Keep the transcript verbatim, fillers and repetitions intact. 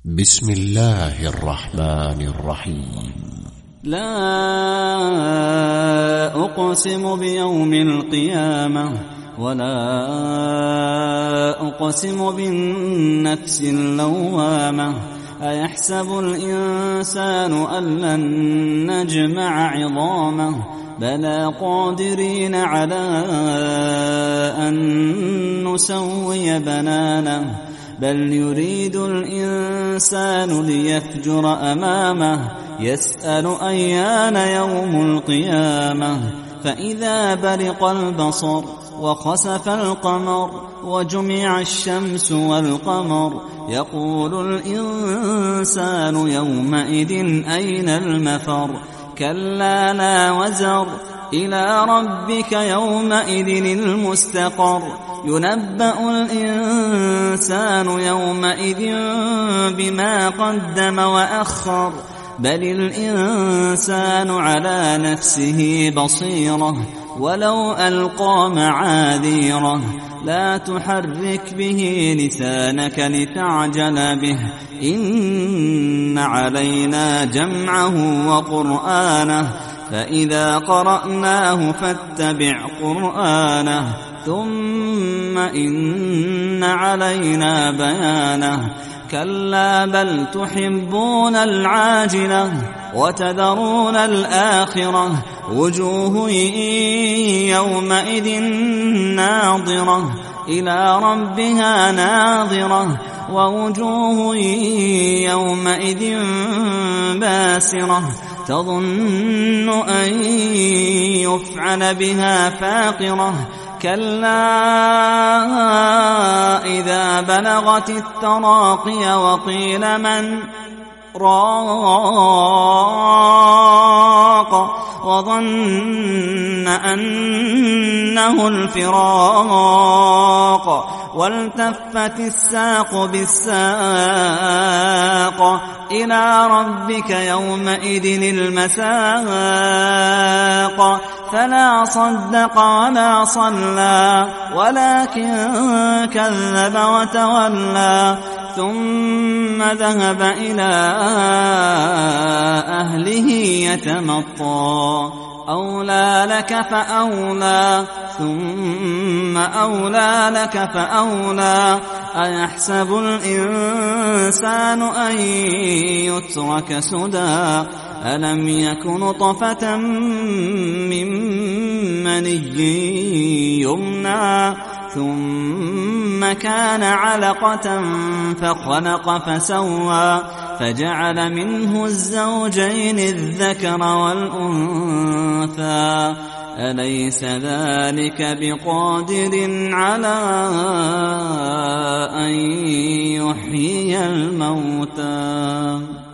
بسم الله الرحمن الرحيم. لا أقسم بيوم القيامة ولا أقسم بالنفس اللوامة. أيحسب الإنسان أن لن نجمع عظامه بلى قادرين على أن نسوي بنانه بل يريد الإنسان ليفجر أمامه يسأل أيان يوم القيامة. فإذا برق البصر وخسف القمر وجمع الشمس والقمر يقول الإنسان يومئذ أين المفر. كلا لا وزر إلى ربك يومئذ المستقر. ينبأ الإنسان يومئذ بما قدم وأخر بل الإنسان على نفسه بصيرة ولو ألقى معاذيره. لا تحرك به لسانك لتعجل به إن علينا جمعه وقرآنه فإذا قرأناه فاتبع قرآنه ثم إن علينا بيانه. كلا بل تحبون العاجلة وتذرون الآخرة وجوه يومئذ ناظرة إلى ربها ناظرة ووجوه يومئذ باسرة تظن أن يفعل بها فاقرة. كلا إذا بلغت التراقي وقيل من راق وظن أنه الفراق والتفت الساق بالساق إلى ربك يومئذ المساق. فلا صدق ولا صلى ولكن كذب وتولى ثم ذهب إلى أهله يتمطى. أولى لك فأولى ثم أولى لك فأولى. أيحسب الإنسان أن يترك سدى ألم يك نطفة من مني يمنى ثم كان علقة فخلق فسوى فجعل منه الزوجين الذكر والأنثى. أليس ذلك بقادر على أن يحيي الموتى؟